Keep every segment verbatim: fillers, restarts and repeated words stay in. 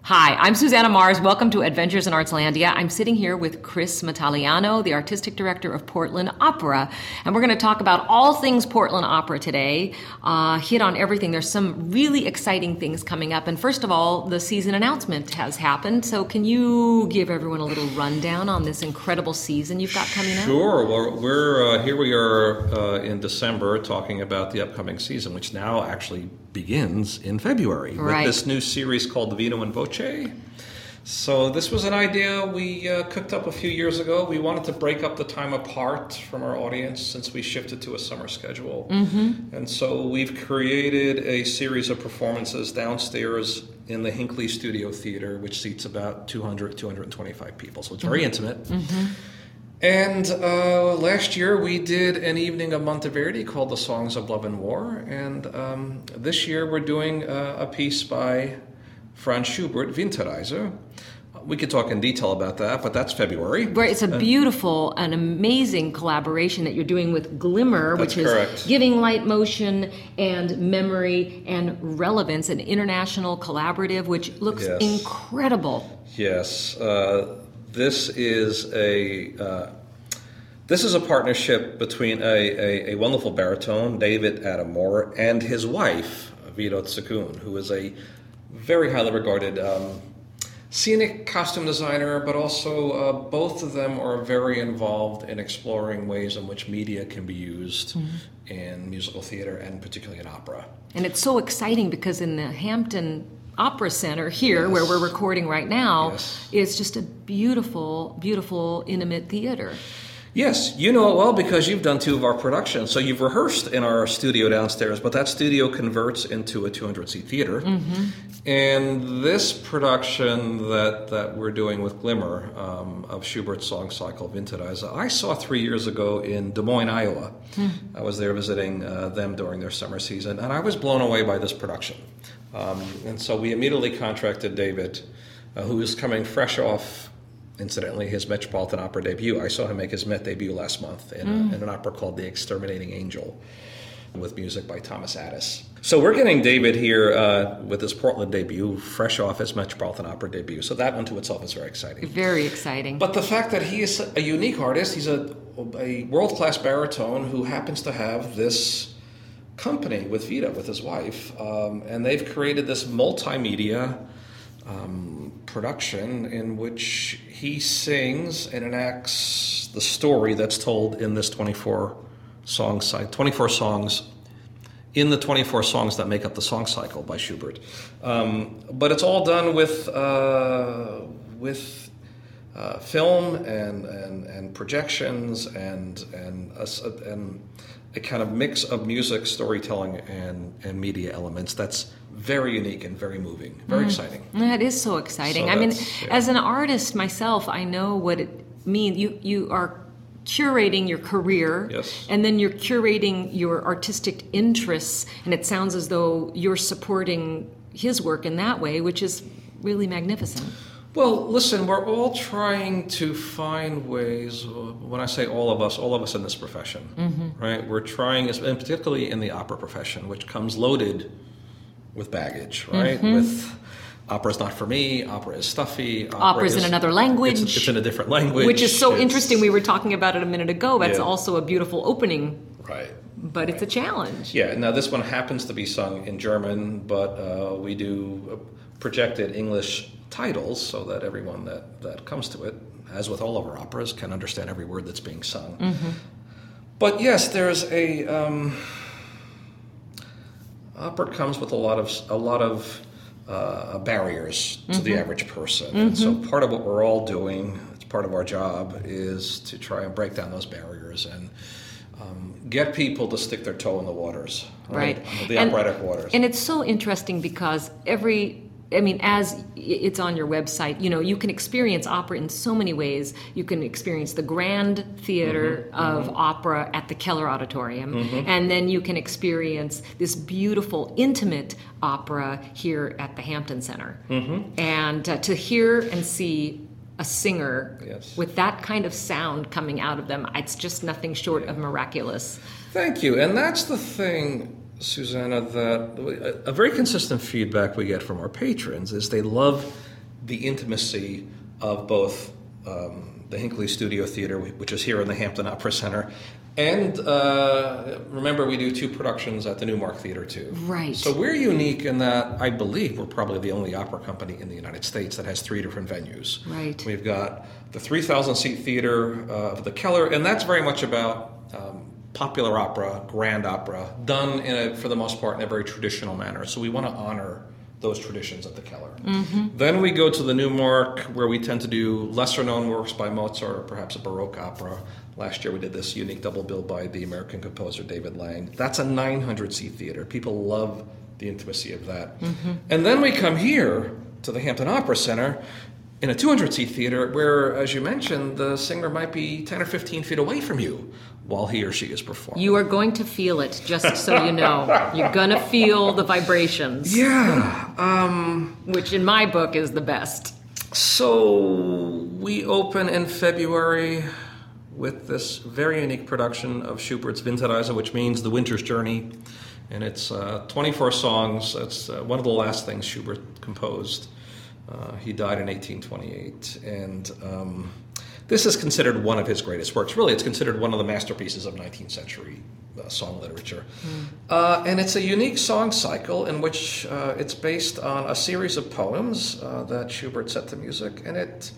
Hi, I'm Susanna Mars. Welcome to Adventures in Artslandia. I'm sitting here with Chris Metalliano, the artistic director of Portland Opera, and we're going to talk about all things Portland Opera today. Uh, hit on everything. There's some really exciting things coming up, and first of all, the season announcement has happened. So, can you give everyone a little rundown on this incredible season you've got coming up? Sure. Well, we're uh, here. We are uh, in December talking about the upcoming season, which now actually begins in February right. with this new series called Vino and Voce. So this was an idea we uh, cooked up a few years ago. We wanted to break up the time apart from our audience since we shifted to a summer schedule. Mm-hmm. And so we've created a series of performances downstairs in the Hinckley Studio Theater, which seats about two hundred, two hundred twenty-five people. So it's very mm-hmm. intimate. Mm-hmm. And uh, last year we did an evening of Monteverdi called The Songs of Love and War. And um, this year we're doing uh, a piece by Franz Schubert, Winterreise. We could talk in detail about that, but that's February. Right, it's a beautiful and amazing collaboration that you're doing with Glimmer, that's which correct. is giving light motion and memory and relevance, an international collaborative, which looks yes. incredible. Yes, uh, this is a uh, this is a partnership between a, a, a wonderful baritone, David Adamore, and his wife, Vito Tsakun, who is a very highly regarded um, scenic costume designer, but also uh, both of them are very involved in exploring ways in which media can be used mm-hmm. in musical theater and particularly in opera. And it's so exciting because in the Hampton Opera Center here, yes. where we're recording right now, yes. is just a beautiful, beautiful, intimate theater. Yes, you know it well because you've done two of our productions. So you've rehearsed in our studio downstairs, but that studio converts into a two hundred seat theater. Mm-hmm. And this production that, that we're doing with Glimmer um, of Schubert's song cycle Winterreise, I saw three years ago in Des Moines, Iowa. Mm. I was there visiting uh, them during their summer season, and I was blown away by this production. Um, and so we immediately contracted David, uh, who is coming fresh off, incidentally, his Metropolitan Opera debut. I saw him make his Met debut last month in, mm. a, in an opera called The Exterminating Angel, with music by Thomas Addis. So we're getting David here uh, with his Portland debut, fresh off his Metropolitan Opera debut. So that unto itself is very exciting. Very exciting. But the fact that he is a unique artist, he's a, a world-class baritone who happens to have this company with Vita, with his wife, um, and they've created this multimedia um, production in which he sings and enacts the story that's told in this twenty-four song site, twenty-four songs in the twenty-four songs that make up the song cycle by Schubert. Um, but it's all done with uh, with uh, film and, and and projections and and a, and a kind of mix of music, storytelling, and and media elements. That's very unique and very moving, very mm. exciting. That is so exciting. So I mean, yeah. as an artist myself, I know what it means. You you are curating your career, yes. and then you're curating your artistic interests, and it sounds as though you're supporting his work in that way, which is really magnificent. Well, listen, we're all trying to find ways, when I say all of us, all of us in this profession, mm-hmm. right? We're trying, and particularly in the opera profession, which comes loaded with baggage, right? Mm-hmm. With opera's not for me, opera is stuffy. Opera Opera's is, in another language. It's, it's in a different language. Which is so it's, interesting. We were talking about it a minute ago. That's yeah. also a beautiful opening. Right. But right. it's a challenge. Yeah, now this one happens to be sung in German, but uh, we do projected English titles so that everyone that, that comes to it, as with all of our operas, can understand every word that's being sung. Mm-hmm. But yes, there's a... Um, opera comes with a lot of a lot of uh, barriers to mm-hmm. the average person. Mm-hmm. And so part of what we're all doing, it's part of our job, is to try and break down those barriers and um, get people to stick their toe in the waters, right? right. The and, operatic waters. And it's so interesting because every... I mean, as it's on your website, you know, you can experience opera in so many ways. You can experience the Grand Theater mm-hmm, of mm-hmm. Opera at the Keller Auditorium, mm-hmm. and then you can experience this beautiful, intimate opera here at the Hampton Center. Mm-hmm. And uh, to hear and see a singer yes. with that kind of sound coming out of them, it's just nothing short yeah. of miraculous. Thank you. And that's the thing, Susanna, that a very consistent feedback we get from our patrons is they love the intimacy of both um, the Hinckley Studio Theater, which is here in the Hampton Opera Center, and uh, remember we do two productions at the Newmark Theater too. Right. So we're unique in that I believe we're probably the only opera company in the United States that has three different venues. Right. We've got the three thousand seat theater uh, of the Keller, and that's very much about um, popular opera, grand opera, done in a, for the most part in a very traditional manner. So we want to honor those traditions at the Keller. Mm-hmm. Then we go to the Newmark, where we tend to do lesser known works by Mozart or perhaps a Baroque opera. Last year we did this unique double bill by the American composer David Lang. That's a nine hundred seat theater. People love the intimacy of that. Mm-hmm. And then we come here to the Hampton Opera Center in a two hundred seat theater where, as you mentioned, the singer might be ten or fifteen feet away from you while he or she is performing. You are going to feel it, just so you know. You're going to feel the vibrations. Yeah. Um, which in my book is the best. So we open in February with this very unique production of Schubert's Winterreise, which means The Winter's Journey. And it's uh, twenty-four songs. It's uh, one of the last things Schubert composed. Uh, he died in eighteen twenty-eight. And um, this is considered one of his greatest works. Really, it's considered one of the masterpieces of nineteenth century uh, song literature. Mm. Uh, and it's a unique song cycle in which uh, it's based on a series of poems uh, that Schubert set to music. And it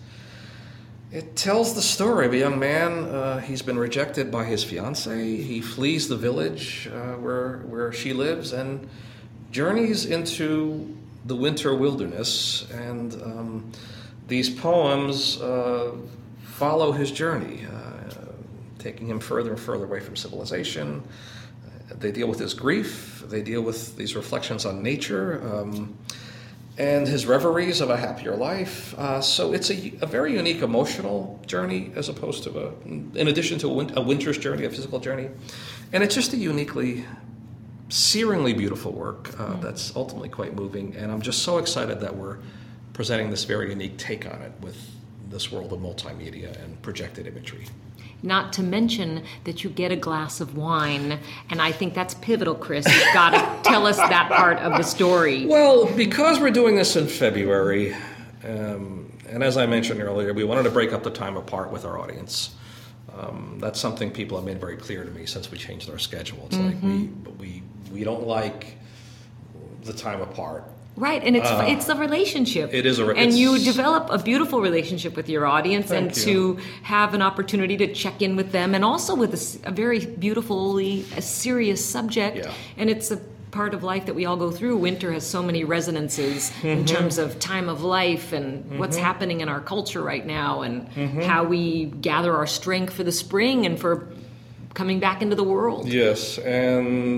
it tells the story of a young man. Uh, he's been rejected by his fiancée. He flees the village uh, where, where she lives and journeys into the winter wilderness. And um, these poems Uh, follow his journey, uh, taking him further and further away from civilization. Uh, they deal with his grief. They deal with these reflections on nature um, and his reveries of a happier life. Uh, so it's a, a very unique emotional journey as opposed to a, in addition to a, win- a winter's journey, a physical journey. And it's just a uniquely, searingly beautiful work uh, mm. that's ultimately quite moving. And I'm just so excited that we're presenting this very unique take on it with this world of multimedia and projected imagery. Not to mention that you get a glass of wine, and I think that's pivotal, Chris. You've got to tell us that part of the story. Well, because we're doing this in February, um, and as I mentioned earlier, we wanted to break up the time apart with our audience. Um, that's something people have made very clear to me since we changed our schedule. It's mm-hmm. like we we we don't like the time apart. Right, and it's uh, it's a relationship. It is a relationship. And you develop a beautiful relationship with your audience, Thank and you. to have an opportunity to check in with them, and also with a, a very beautifully a serious subject. Yeah. And it's a part of life that we all go through. Winter has so many resonances mm-hmm. in terms of time of life and mm-hmm. what's happening in our culture right now, and mm-hmm. how we gather our strength for the spring and for coming back into the world. Yes, and...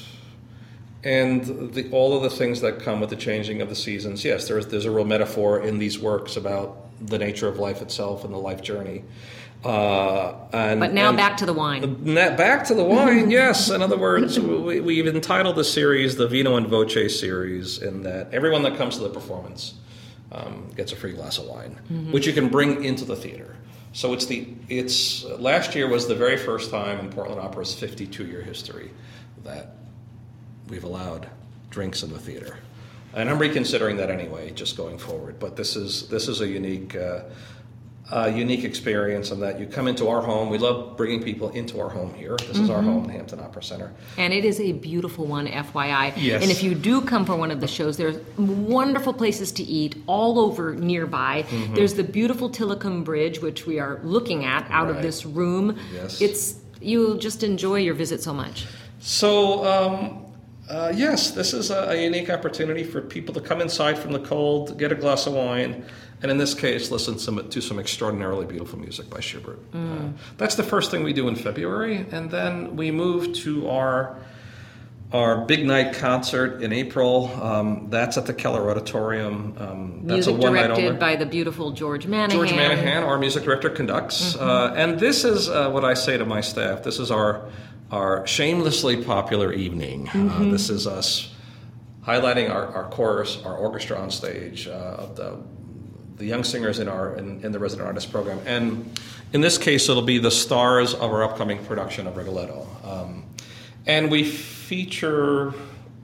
And the, all of the things that come with the changing of the seasons, yes, there's there's a real metaphor in these works about the nature of life itself and the life journey. Uh, and, but now and back to the wine. Back to the wine, yes. In other words, we, we've entitled the series the Vino and Voce series, in that everyone that comes to the performance um, gets a free glass of wine, mm-hmm. which you can bring into the theater. So it's the it's last year was the very first time in Portland Opera's fifty-two year history that we've allowed drinks in the theater, and I'm reconsidering that anyway, just going forward. But this is this is a unique, uh, uh, unique experience, in that you come into our home. We love bringing people into our home here. This mm-hmm. is our home, the Hampton Opera Center, and it is a beautiful one, F Y I. Yes. And if you do come for one of the shows, there's wonderful places to eat all over nearby. Mm-hmm. There's the beautiful Tillicum Bridge, which we are looking at out right. of this room. Yes. It's you'll just enjoy your visit so much. So. Um, Uh, yes, this is a, a unique opportunity for people to come inside from the cold, get a glass of wine, and in this case, listen some, to some extraordinarily beautiful music by Schubert. Mm. Uh, that's the first thing we do in February, and then we move to our our big night concert in April. Um, that's at the Keller Auditorium. Um, that's music a one directed night only. by the beautiful George Manahan. George Manahan, our music director, conducts. Mm-hmm. Uh, and this is uh, what I say to my staff. This is our our shamelessly popular evening. Mm-hmm. Uh, this is us highlighting our, our chorus, our orchestra on stage, uh, of the the young singers in our in, in the resident artist program, and in this case, it'll be the stars of our upcoming production of Rigoletto. Um, and we feature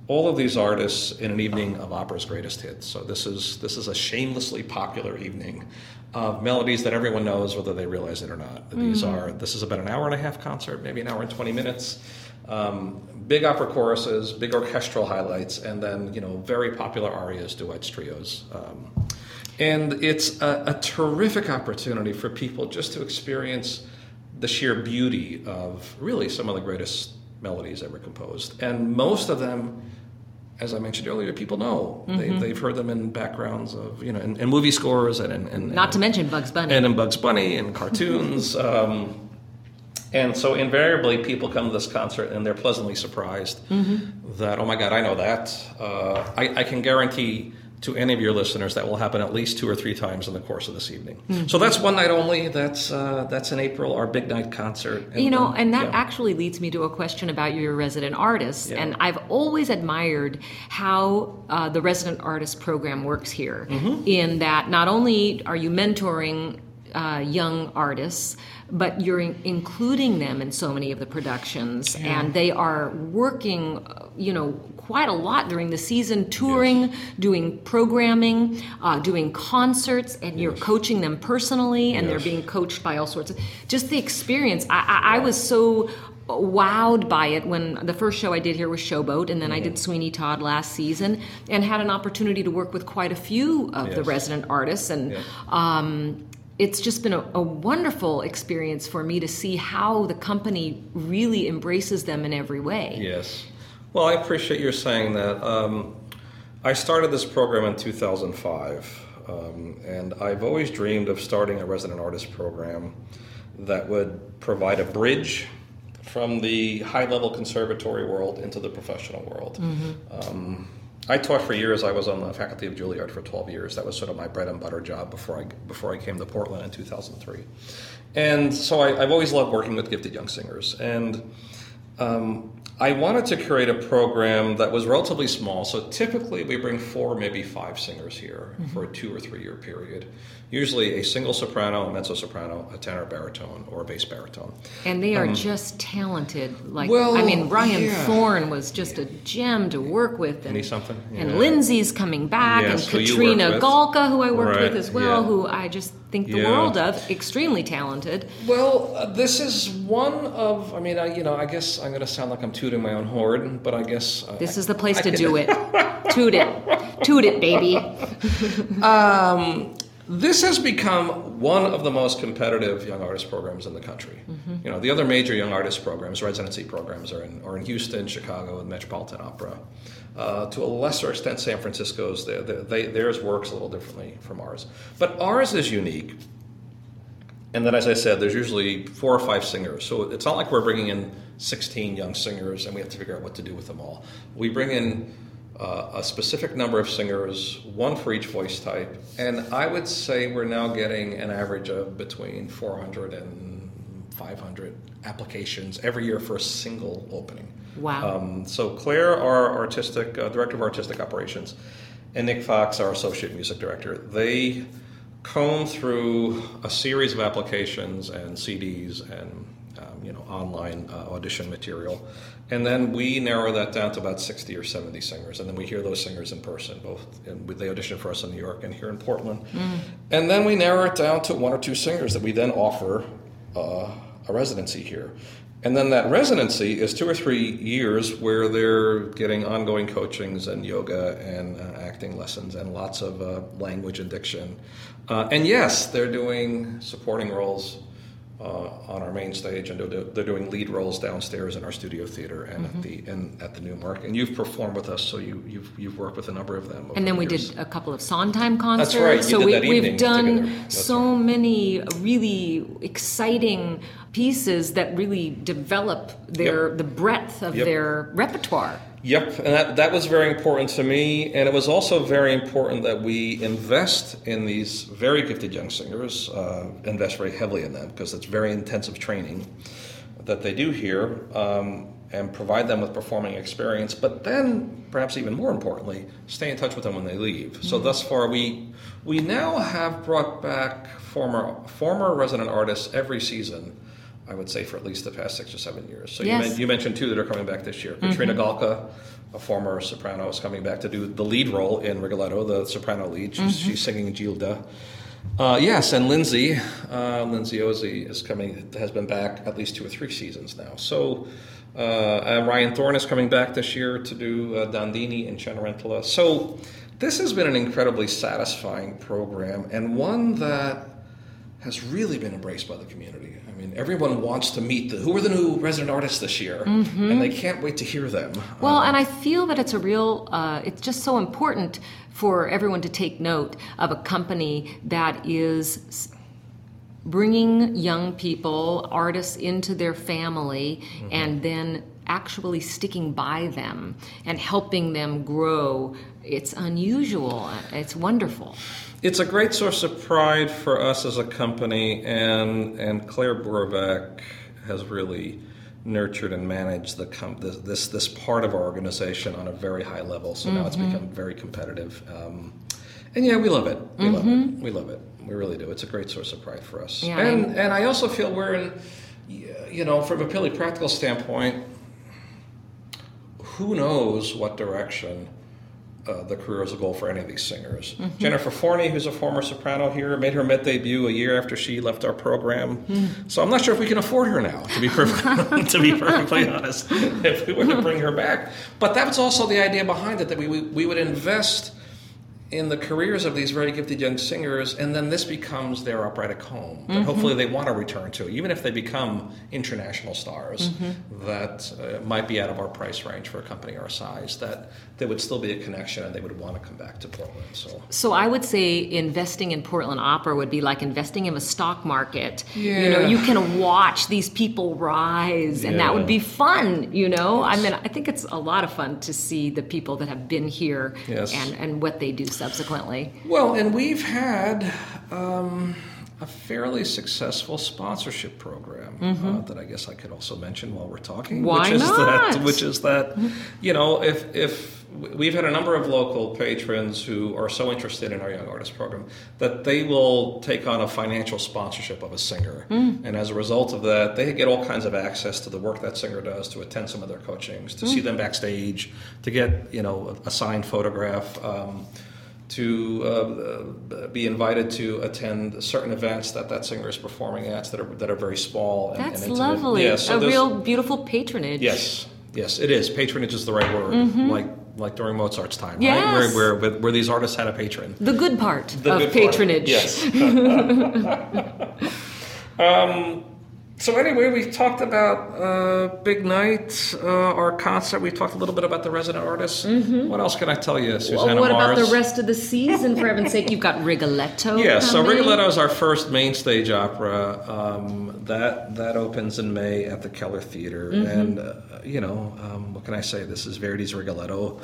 all of these artists in an evening of opera's greatest hits. So this is this is a shamelessly popular evening of melodies that everyone knows, whether they realize it or not. These Mm. are this is about an hour and a half concert, maybe an hour and twenty minutes. Um, big opera choruses, big orchestral highlights, and then you know very popular arias, duets, trios. Um, and it's a, a terrific opportunity for people just to experience the sheer beauty of really some of the greatest melodies ever composed. And most of them, as I mentioned earlier, people know. Mm-hmm. They, they've heard them in backgrounds of, you know, in, in movie scores and in... in Not in, to mention Bugs Bunny. And in Bugs Bunny and cartoons. um, and so invariably people come to this concert and they're pleasantly surprised mm-hmm. that, oh my God, I know that. Uh, I, I can guarantee to any of your listeners that will happen at least two or three times in the course of this evening. Mm-hmm. So that's one night only. That's uh, that's in April, our big night concert. And, you know, and that yeah. actually leads me to a question about your resident artists. Yeah. And I've always admired how uh, the resident artist program works here, mm-hmm. in that not only are you mentoring uh, young artists, but you're in- including them in so many of the productions, yeah. and they are working, you know, quite a lot during the season, touring, yes. doing programming, uh, doing concerts, and yes. you're coaching them personally, and yes. they're being coached by all sorts of, just the experience. I, I, I was so wowed by it when the first show I did here was Showboat, and then mm-hmm. I did Sweeney Todd last season, and had an opportunity to work with quite a few of yes. the resident artists, and yes. um, it's just been a, a wonderful experience for me to see how the company really embraces them in every way. Yes. Well, I appreciate your saying that. Um, I started this program in two thousand five, um, and I've always dreamed of starting a resident artist program that would provide a bridge from the high-level conservatory world into the professional world. Mm-hmm. Um, I taught for years. I was on the faculty of Juilliard for twelve years. That was sort of my bread and butter job before I before I came to Portland in two thousand three. And so I, I've always loved working with gifted young singers. And um, I wanted to create a program that was relatively small. So typically we bring four, maybe five singers here mm-hmm. for a two or three year period. Usually a single soprano, a mezzo soprano, a tenor baritone, or a bass baritone. And they are um, just talented. Like, well, I mean, Brian yeah. Thorne was just a gem to work with. And, something? Yeah. and Lindsay's coming back, yes, and Katrina Galka, who I worked right. with as well, yeah. who I just think the yeah. world of. Extremely talented. Well, uh, this is one of, I mean, I, you know, I guess I'm going to sound like I'm tooting my own horn, but I guess... Uh, this is the place I, to I do it. Toot it. Toot it, baby. um... This has become one of the most competitive young artist programs in the country. Mm-hmm. You know, the other major young artist programs, residency programs, are in, are in Houston, Chicago, and Metropolitan Opera. Uh, to a lesser extent, San Francisco's, they, they, theirs works a little differently from ours. But ours is unique. And then, as I said, there's usually four or five singers. So it's not like we're bringing in sixteen young singers and we have to figure out what to do with them all. We bring in Uh, a specific number of singers, one for each voice type, and I would say we're now getting an average of between four hundred and five hundred applications every year for a single opening. Wow. Um, so Claire, our artistic uh, director of artistic operations, and Nick Fox, our associate music director, they comb through a series of applications and C Ds and um, you know online uh, audition material. And then we narrow that down to about sixty or seventy singers. And then we hear those singers in person, both and they audition for us in New York and here in Portland. Mm. And then we narrow it down to one or two singers that we then offer uh, a residency here. And then that residency is two or three years where they're getting ongoing coachings and yoga and uh, acting lessons and lots of uh, language and diction. Uh, and yes, they're doing supporting roles Uh, on our main stage, and they're, they're doing lead roles downstairs in our studio theater and mm-hmm. at the and at the Newmark. And you've performed with us, so you, you've you've worked with a number of them. And then we years. did a couple of Sondheim concerts. That's right. You so did we, that we've done so right. many really exciting pieces that really develop their yep. the breadth of yep. their repertoire. Yep, and that, that was very important to me, and it was also very important that we invest in these very gifted young singers, uh, invest very heavily in them, because it's very intensive training that they do here, um, and provide them with performing experience, but then, perhaps even more importantly, stay in touch with them when they leave. Mm-hmm. So thus far, we we now have brought back former former resident artists every season. I would say, for at least the past six or seven years. So Yes. you, men- you mentioned two that are coming back this year. Mm-hmm. Katrina Galka, a former soprano, is coming back to do the lead role in Rigoletto, the soprano lead. She's, mm-hmm. she's singing Gilda. Uh, yes, and Lindsay, uh, Lindsay Ozzie is coming, has been back at least two or three seasons now. So uh, uh, Ryan Thorne is coming back this year to do uh, Dandini in Cenerentola. So this has been an incredibly satisfying program, and one that has really been embraced by the community. I mean, everyone wants to meet the, who are the new resident artists this year, mm-hmm. and they can't wait to hear them. Well, um, and I feel that it's a real, uh, it's just so important for everyone to take note of a company that is bringing young people, artists into their family, mm-hmm. and then actually sticking by them and helping them grow. It's unusual. It's wonderful. It's a great source of pride for us as a company, and and Claire Borovac has really nurtured and managed the com- this, this this part of our organization on a very high level. So mm-hmm. now it's become very competitive. Um, and yeah, we love it. We mm-hmm. love it. We love it. We really do. It's a great source of pride for us. Yeah, and and I also feel we're in, you know, from a purely practical standpoint, who knows what direction Uh, the career as a goal for any of these singers. Mm-hmm. Jennifer Forney, who's a former soprano here, made her Met debut a year after she left our program. Mm. So I'm not sure if we can afford her now, to be perfectly, to be perfectly honest, if we were to bring her back. But that was also the idea behind it, that we, we, we would invest in the careers of these very gifted young singers, and then this becomes their operatic home that mm-hmm. hopefully they want to return to, even if they become international stars, mm-hmm. that uh, might be out of our price range for a company our size, that there would still be a connection and they would want to come back to Portland. So, so I would say investing in Portland Opera would be like investing in a stock market. Yeah. You know, you can watch these people rise, and yeah. that would be fun, you know? Yes. I mean, I think it's a lot of fun to see the people that have been here yes. and, and what they do subsequently. Well, and we've had um, a fairly successful sponsorship program mm-hmm. uh, that I guess I could also mention while we're talking. Why which is not? That, which is that, you know, if if we've had a number of local patrons who are so interested in our Young Artist program that they will take on a financial sponsorship of a singer. Mm. And as a result of that, they get all kinds of access to the work that singer does, to attend some of their coachings, to mm. see them backstage, to get, you know, a signed photograph, um, to uh, be invited to attend certain events that that singer is performing at that are that are very small. And, That's and lovely. Yeah, so a real beautiful patronage. Yes, yes, it is. Patronage is the right word. Mm-hmm. Like like during Mozart's time, yes. right? Where, where where these artists had a patron. The good part the of good patronage. Part. Yes. um, So anyway, we talked about uh, Big Night, uh, our concert. We talked a little bit about the resident artists. Mm-hmm. What else can I tell you, Susanna Well, what Mars? about the rest of the season, for heaven's sake? You've got Rigoletto Yeah, so coming. Rigoletto is our first main stage opera. Um, that that opens in May at the Keller Theater. Mm-hmm. And, uh, you know, um, what can I say? This is Verdi's Rigoletto.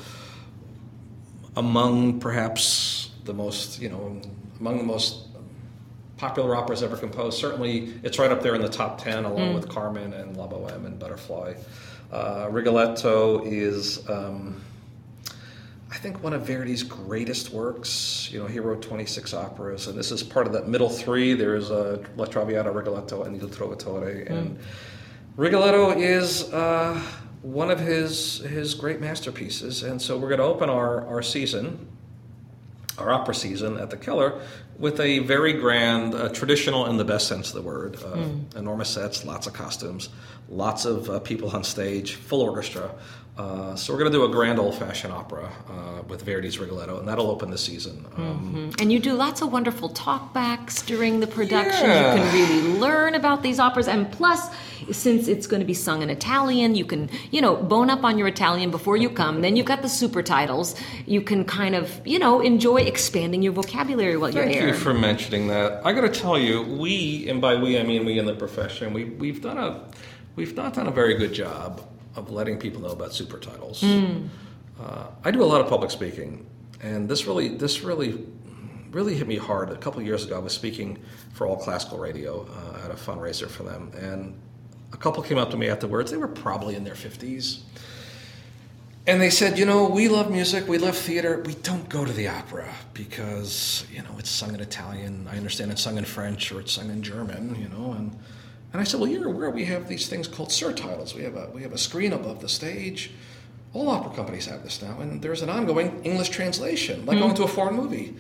Among perhaps the most, you know, among the most popular operas ever composed. Certainly, it's right up there in the top ten, along mm. with Carmen and La Boheme and Butterfly. Uh, Rigoletto is, um, I think, one of Verdi's greatest works. You know, he wrote twenty-six operas, and this is part of that middle three. There's uh, La Traviata, Rigoletto, and Il Trovatore. Mm. And Rigoletto is uh, one of his his great masterpieces. And so we're going to open our, our season, our opera season at the Keller, with a very grand, uh, traditional in the best sense of the word, uh, mm. enormous sets, lots of costumes, lots of uh, people on stage, full orchestra. Uh, so we're going to do a grand old-fashioned opera uh, with Verdi's Rigoletto, and that'll open the season. Um, mm-hmm. And you do lots of wonderful talkbacks during the production. Yeah. You can really learn about these operas, and plus, since it's going to be sung in Italian, you can, you know, bone up on your Italian before you come. Then you've got the super titles. You can kind of, you know, enjoy expanding your vocabulary while you're Thank here. you for mentioning that. I got to tell you, we, and by we I mean we in the profession, we we've done a we've not done a very good job of letting people know about super titles. Mm. Uh, I do a lot of public speaking, and this really this really really hit me hard. A couple of years ago, I was speaking for All Classical Radio uh, at a fundraiser for them, and a couple came up to me afterwards. They were probably in their fifties. And they said, you know, we love music, we love theater, we don't go to the opera because, you know, it's sung in Italian. I understand it's sung in French or it's sung in German, you know, and And I said, well, you're aware we have these things called surtitles. We have a we have a screen above the stage. All opera companies have this now, and there's an ongoing English translation, like mm. going to a foreign movie.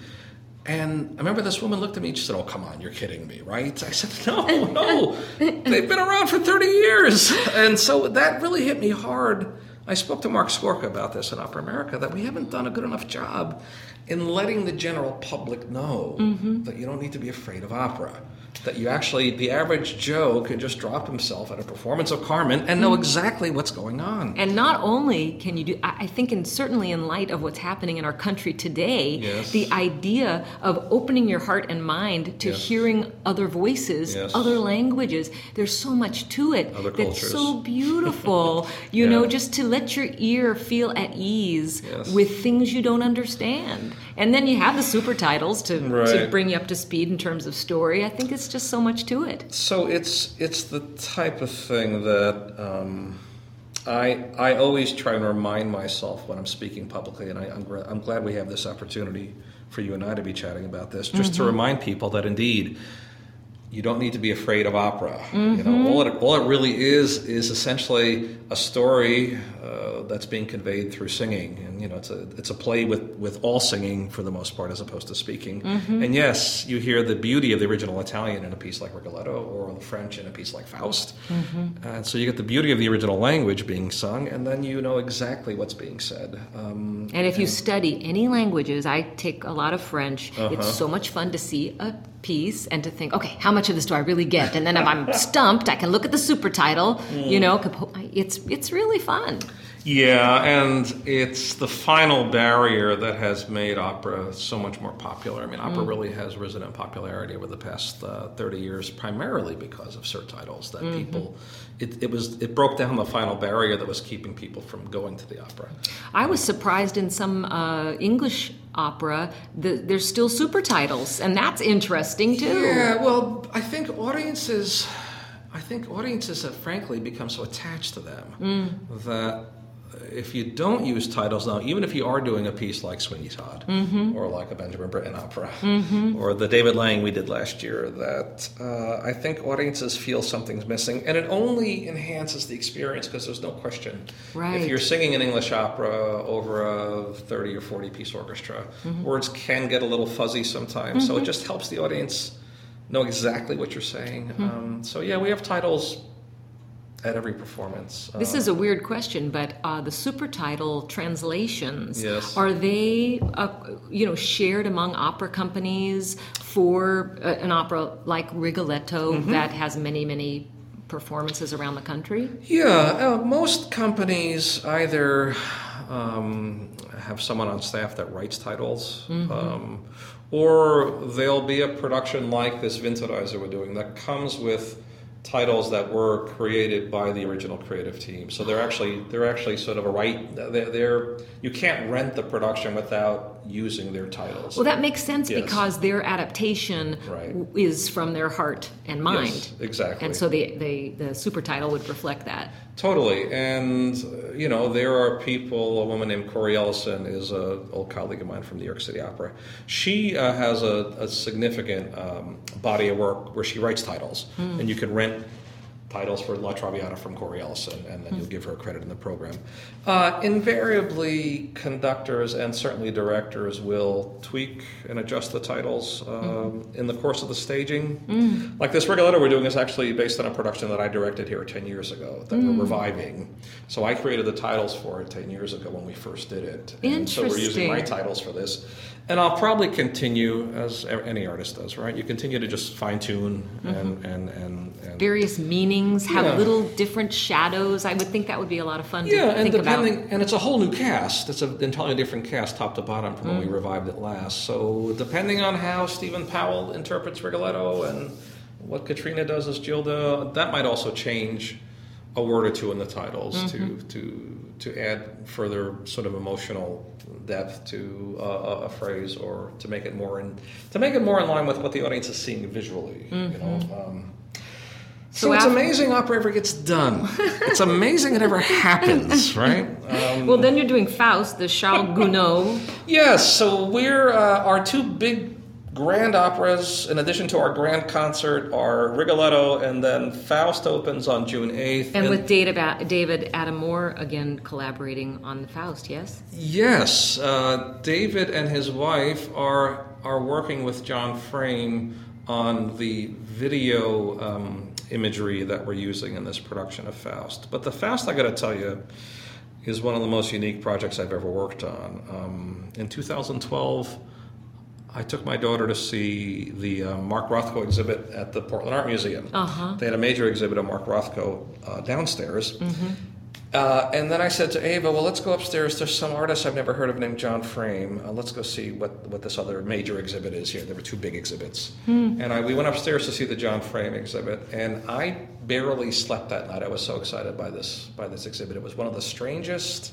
And I remember this woman looked at me and she said, oh, come on, you're kidding me, right? I said, no, no, they've been around for thirty years. And so that really hit me hard. I spoke to Mark Skorka about this in Opera America, that we haven't done a good enough job in letting the general public know mm-hmm. that you don't need to be afraid of opera. That you actually, the average Joe can just drop himself at a performance of Carmen and know exactly what's going on. And not only can you do, I think, and certainly in light of what's happening in our country today, yes. the idea of opening your heart and mind to yes. hearing other voices, yes. other languages, there's so much to it other that's cultures. so beautiful. You yeah. know, just to let your ear feel at ease yes. with things you don't understand. And then you have the super titles to, right. to bring you up to speed in terms of story. I think it's just so much to it. So it's it's the type of thing that um, I I always try and remind myself when I'm speaking publicly, and I, I'm, I'm glad we have this opportunity for you and I to be chatting about this, just mm-hmm. to remind people that indeed you don't need to be afraid of opera. Mm-hmm. You know, all it all it really is is essentially a story uh, that's being conveyed through singing, and you know, it's a it's a play with, with all singing for the most part, as opposed to speaking. Mm-hmm. And yes, you hear the beauty of the original Italian in a piece like Rigoletto, or the French in a piece like Faust. Mm-hmm. And so you get the beauty of the original language being sung, and then you know exactly what's being said. Um, and if you and, study any languages, I take a lot of French. Uh-huh. It's so much fun to see a piece and to think, okay, how much of this do I really get? And then if I'm stumped, I can look at the super title. Mm. You know, it's it's really fun. Yeah, and it's the final barrier that has made opera so much more popular. I mean, opera mm. really has risen in popularity over the past uh, thirty years, primarily because of surtitles. That mm-hmm. people, it, it was it broke down the final barrier that was keeping people from going to the opera. I was surprised in some uh, English opera, the, there's still super titles, and that's interesting too. Yeah, well, I think audiences, I think audiences have frankly become so attached to them mm. that if you don't use titles now, even if you are doing a piece like Sweeney Todd mm-hmm. or like a Benjamin Britten opera mm-hmm. or the David Lang we did last year, that uh, I think audiences feel something's missing, and it only enhances the experience because there's no question. Right. If you're singing an English opera over a thirty or forty piece orchestra, mm-hmm. words can get a little fuzzy sometimes, mm-hmm. so it just helps the audience know exactly what you're saying. Mm-hmm. Um, so yeah, we have titles at every performance. This uh, is a weird question, but uh, the super title translations, yes. are they uh, you know, shared among opera companies for uh, an opera like Rigoletto mm-hmm. that has many, many performances around the country? Yeah, uh, most companies either um, have someone on staff that writes titles, mm-hmm. um, or there'll be a production like this Winterreise we're doing that comes with titles that were created by the original creative team. So they're actually they're actually sort of a right. They're, they're you can't rent the production without using their titles. Well, that makes sense yes. because their adaptation right. is from their heart and mind. Yes, exactly. And so the, the the super title would reflect that. Totally. And uh, you know, there are people. A woman named Corey Ellison is an old colleague of mine from New York City Opera. She uh, has a, a significant um, body of work where she writes titles, mm. and you can rent titles for La Traviata from Corey Ellison, and then mm. you'll give her credit in the program. Uh, invariably, conductors and certainly directors will tweak and adjust the titles um, mm. in the course of the staging. Mm. Like this Rigoletto we're doing is actually based on a production that I directed here ten years ago that mm. we're reviving. So I created the titles for it ten years ago when we first did it. And so we're using my titles for this. And I'll probably continue, as any artist does, right? You continue to just fine-tune mm-hmm. and, and, and, and... various meanings, have yeah. little different shadows. I would think that would be a lot of fun to yeah, think and depending, about. And it's a whole new cast. It's an entirely different cast, top to bottom, from mm. when we revived it last. So depending on how Stephen Powell interprets Rigoletto and what Katrina does as Gilda, that might also change a word or two in the titles mm-hmm. to to to add further sort of emotional depth to uh, a phrase, or to make it more in to make it more in line with what the audience is seeing visually. Mm-hmm. You know. Um, so, so it's after- amazing opera ever gets done. It's amazing it ever happens, right? Um, well, then you're doing Faust, the Charles Gounod. Yes. So we're uh, our two big grand operas, in addition to our grand concert, are Rigoletto, and then Faust opens on June eighth. And, and with David, David Adam Moore, again, collaborating on the Faust, yes? Yes. Uh, David and his wife are are working with John Frame on the video um, imagery that we're using in this production of Faust. But the Faust, I got to tell you, is one of the most unique projects I've ever worked on. Um, in two thousand twelve, I took my daughter to see the uh, Mark Rothko exhibit at the Portland Art Museum. Uh-huh. They had a major exhibit of Mark Rothko uh, downstairs. Mm-hmm. Uh, and then I said to Ava, well, let's go upstairs. There's some artist I've never heard of named John Frame. Uh, let's go see what, what this other major exhibit is here. There were two big exhibits. Hmm. And I, we went upstairs to see the John Frame exhibit, and I barely slept that night. I was so excited by this, by this exhibit. It was one of the strangest,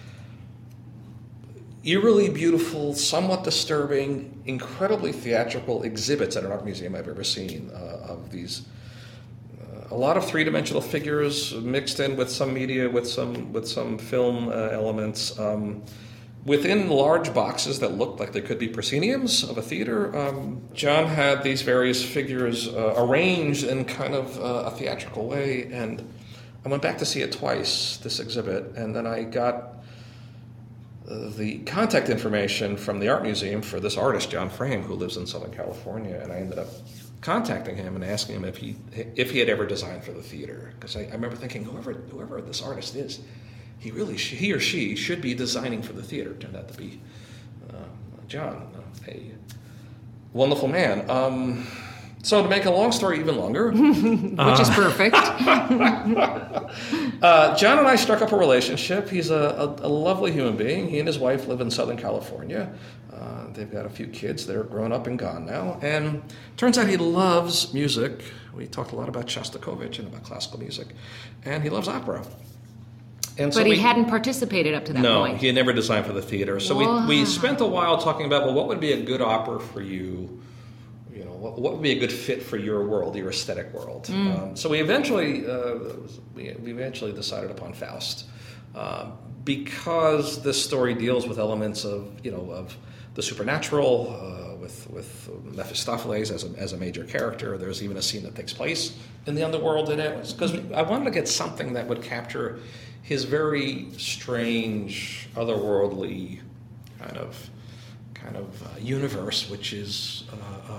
eerily beautiful, somewhat disturbing, incredibly theatrical exhibits at an art museum I've ever seen uh, of these. A lot of three-dimensional figures mixed in with some media, with some with some film uh, elements, um, within large boxes that looked like they could be prosceniums of a theater. Um, John had these various figures uh, arranged in kind of uh, a theatrical way, and I went back to see it twice, this exhibit, and then I got uh, the contact information from the art museum for this artist, John Frame, who lives in Southern California, and I ended up contacting him and asking him if he if he had ever designed for the theater, because I, I remember thinking whoever whoever this artist is, he really sh- he or she should be designing for the theater. It turned out to be uh, John, a wonderful man. Um, so to make a long story even longer, which uh, is perfect. uh, John and I struck up a relationship. He's a, a, a lovely human being. He and his wife live in Southern California. Uh, they've got a few kids that are grown up and gone now. And turns out he loves music. We talked a lot about Shostakovich and about classical music. And he loves opera. And so but he we, hadn't participated up to that no, point. No, he had never designed for the theater. So wow. we, we spent a while talking about, well, what would be a good opera for you? You know, what, what would be a good fit for your world, your aesthetic world? Mm. Um, so we eventually, uh, we, we eventually decided upon Faust. Uh, because this story deals with elements of, you know, of the supernatural, uh, with with Mephistopheles as a as a major character. There's even a scene that takes place in the underworld in it. Because I wanted to get something that would capture his very strange, otherworldly kind of kind of uh, universe, which is uh, uh,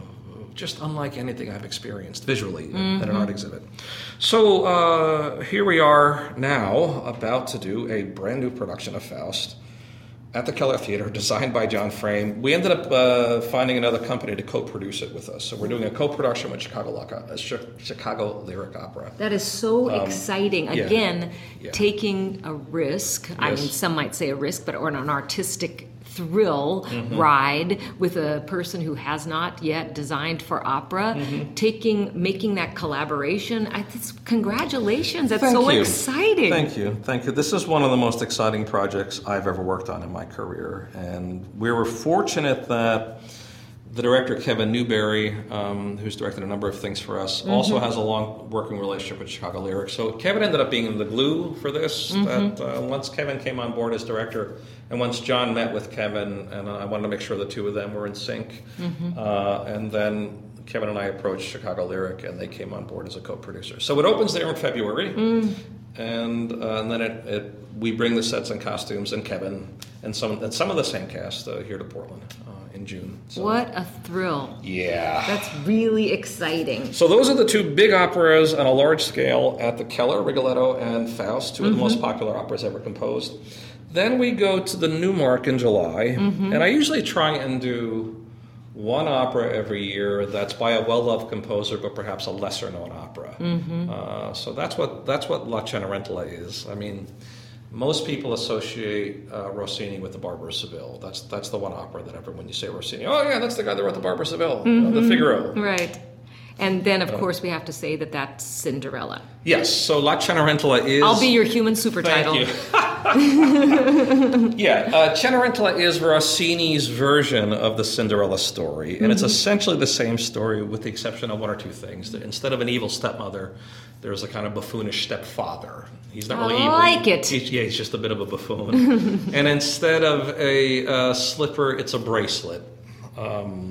just unlike anything I've experienced visually in, mm-hmm. in an art exhibit. So uh, here we are now, about to do a brand new production of Faust at the Keller Theater, designed by John Frame. We ended up uh, finding another company to co-produce it with us. So we're doing a co-production with Chicago, uh, Chicago Lyric Opera. That is so um, exciting. Again, yeah. Yeah. taking a risk. Yes. I mean, some might say a risk, but or an artistic thrill mm-hmm. ride with a person who has not yet designed for opera, mm-hmm. taking, making that collaboration. I, just, congratulations! That's Thank so you. exciting. Thank you, thank you. This is one of the most exciting projects I've ever worked on in my career, and we were fortunate that the director, Kevin Newberry, um, who's directed a number of things for us, mm-hmm. also has a long working relationship with Chicago Lyric. So Kevin ended up being the glue for this. Mm-hmm. That uh, once Kevin came on board as director, and once John met with Kevin, and I wanted to make sure the two of them were in sync. Mm-hmm. Uh, and then Kevin and I approached Chicago Lyric, and they came on board as a co-producer. So it opens there in February, mm. and, uh, and then it, it, we bring the sets and costumes and Kevin and some and some of the same cast uh, here to Portland. Uh, in June. So, what a thrill. Yeah. That's really exciting. So those are the two big operas on a large scale at the Keller, Rigoletto and Faust, two mm-hmm. of the most popular operas ever composed. Then we go to the Newmark in July, mm-hmm. and I usually try and do one opera every year that's by a well-loved composer, but perhaps a lesser-known opera. Mm-hmm. Uh, so that's what that's what La Cenerentola is. I mean, most people associate uh, Rossini with the Barber of Seville. That's that's the one opera that everyone, when you say Rossini, oh yeah, that's the guy that wrote the Barber of Seville, mm-hmm. uh, the Figaro. Right. And then, of uh, course, we have to say that that's Cinderella. Yes, so La Cenerentola is... I'll be your human super title. Thank you. yeah, uh, Cenerentola is Rossini's version of the Cinderella story, and mm-hmm. it's essentially the same story with the exception of one or two things. Instead of an evil stepmother, there's a kind of buffoonish stepfather. He's not really I evil. I like it. He's, yeah, he's just a bit of a buffoon. And instead of a uh, slipper, it's a bracelet. Um,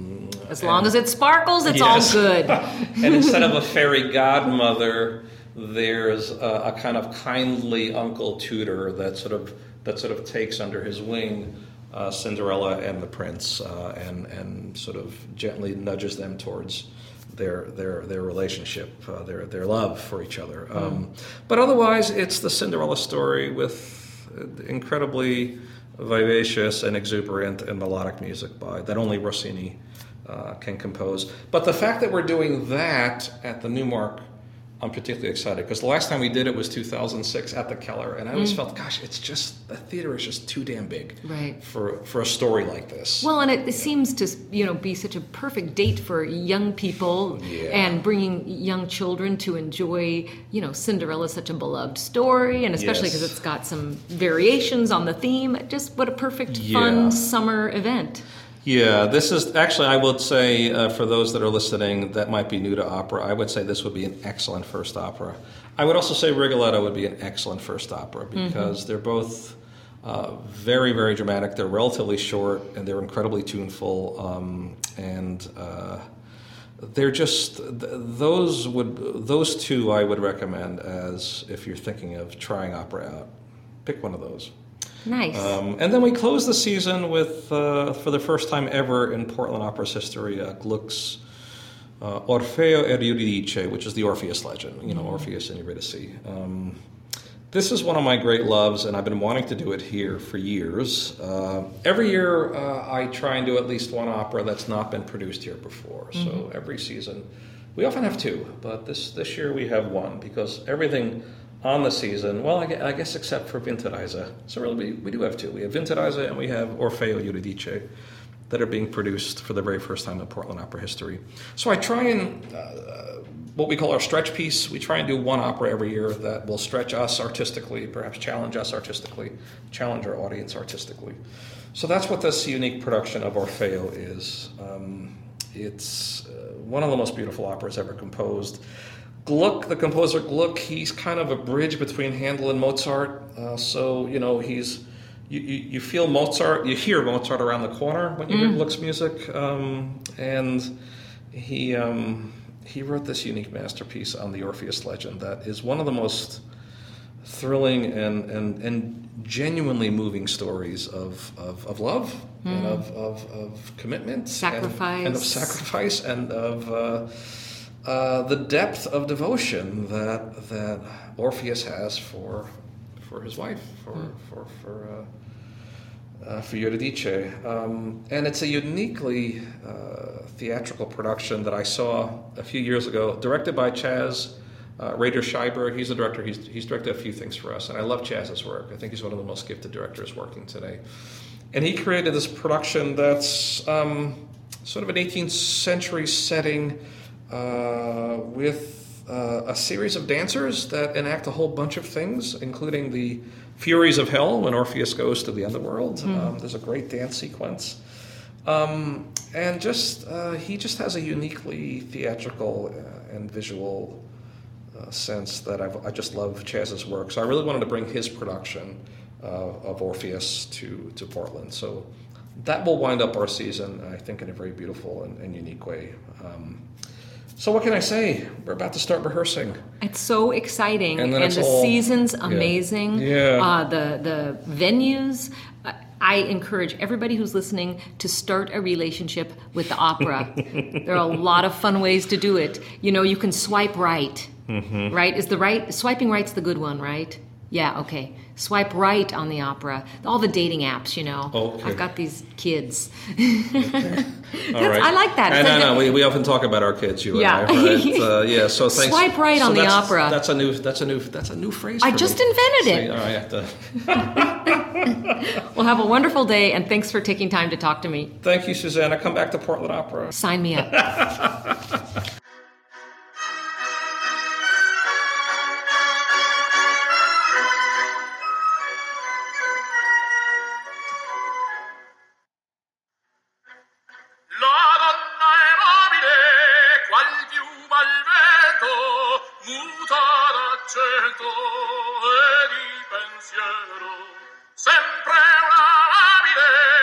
As long as it sparkles, it's Yes. all good. And instead of a fairy godmother, there's a, a kind of kindly uncle tutor that sort of that sort of takes under his wing uh, Cinderella and the prince, uh, and and sort of gently nudges them towards their their their relationship, uh, their their love for each other. Mm. Um, but otherwise, it's the Cinderella story with incredibly vivacious and exuberant and melodic music by that only Rossini uh, can compose. But the fact that we're doing that at the Newmark, I'm particularly excited because the last time we did it was two thousand six at the Keller, and I always mm. felt, gosh, it's just the theater is just too damn big, right, for for a story like this. Well, and it, it seems to you know be such a perfect date for young people, yeah. and bringing young children to enjoy. You know, Cinderella's such a beloved story, and especially because yes. it's got some variations on the theme. Just what a perfect, yeah. fun summer event. Yeah, this is actually, I would say, uh, for those that are listening that might be new to opera, I would say this would be an excellent first opera. I would also say Rigoletto would be an excellent first opera because mm-hmm. they're both uh, very, very dramatic. They're relatively short and they're incredibly tuneful, um, and uh, they're just th- those would those two I would recommend as if you're thinking of trying opera out. Pick one of those. Nice. Um, and then we close the season with, uh, for the first time ever in Portland Opera's history, uh, Gluck's uh, Orfeo e Euridice, which is the Orpheus legend, you know, mm-hmm. Orpheus and Eurydice. Um, this is one of my great loves, and I've been wanting to do it here for years. Uh, every year uh, I try and do at least one opera that's not been produced here before. Mm-hmm. So every season, we often have two, but this, this year we have one because everything on the season, well, I guess except for Winterreise. So really, we, we do have two. We have Winterreise and we have Orfeo Euridice that are being produced for the very first time in Portland opera history. So I try and, uh, what we call our stretch piece, we try and do one opera every year that will stretch us artistically, perhaps challenge us artistically, challenge our audience artistically. So that's what this unique production of Orfeo is. Um, it's uh, one of the most beautiful operas ever composed. Gluck, the composer Gluck, he's kind of a bridge between Handel and Mozart. Uh, so, you know, he's you, you, you feel Mozart, you hear Mozart around the corner when you mm. hear Gluck's music. Um, and he um, he wrote this unique masterpiece on the Orpheus legend that is one of the most thrilling and and, and genuinely moving stories of, of, of love mm. and of, of, of commitment. Sacrifice. And, and of sacrifice and of... Uh, Uh, the depth of devotion that that Orpheus has for for his wife, for mm. for for uh, uh, for Eurydice, um, and it's a uniquely uh, theatrical production that I saw a few years ago, directed by Chaz uh, Rader Scheiber. He's a director. He's he's directed a few things for us, and I love Chaz's work. I think he's one of the most gifted directors working today, and he created this production that's um, sort of an eighteenth century setting. Uh, with uh, a series of dancers that enact a whole bunch of things, including the Furies of Hell when Orpheus goes to the underworld. Mm. Um, there's a great dance sequence. Um, and just uh, he just has a uniquely theatrical uh, and visual uh, sense that I've, I just love Chaz's work. So I really wanted to bring his production uh, of Orpheus to, to Portland. So that will wind up our season, I think, in a very beautiful and, and unique way. Um, So what can I say? We're about to start rehearsing. It's so exciting, and, and the all, season's amazing. Yeah. yeah. Uh, the the venues. Uh, I encourage everybody who's listening to start a relationship with the opera. There are a lot of fun ways to do it. You know, you can swipe right. Mm-hmm. Right? Is the right swiping right's the good one, right? Yeah. Okay. Swipe right on the opera. All the dating apps, you know. Okay. I've got these kids. Okay. All right. I like that. I know, no, we, we often talk about our kids, you yeah. and I. Right? Uh, yeah. So thanks. Swipe right so on the that's, opera. That's a new. That's a new. That's a new phrase. I for just me. invented See, it. all right, I have to. Well, have a wonderful day, and thanks for taking time to talk to me. Thank you, Susanna. Come back to Portland Opera. Sign me up. Sempre una labile